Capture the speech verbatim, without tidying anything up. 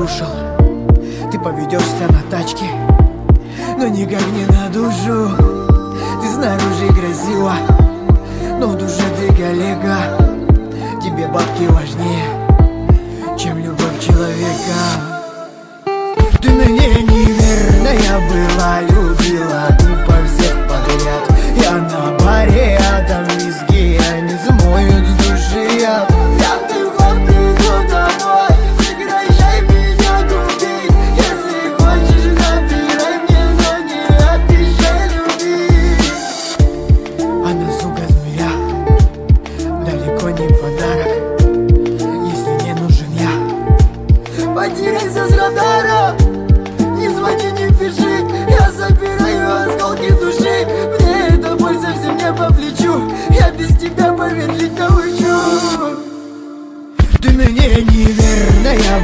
разрушил. Ты поведешься на тачке, но никак не на душу. Ты снаружи красива, но в душе ты коллега. Тебе бабки важнее, чем любовь человека. Ты мне неверная была, любила тупо всех подряд. Я на баре, а там виски, они смоют с души яд. Пятый год иду домой, прекращай меня тупить. Если хочешь, набирай мне, но не обещай любить. Она, сука, змея, далеко не подарок. Если не нужен я, потеряйся с радара. Не звони, не пиши, я собираю осколки души. Мне эта боль совсем не по плечу, я без тебя, поверь, жить научу. Ты мне неверная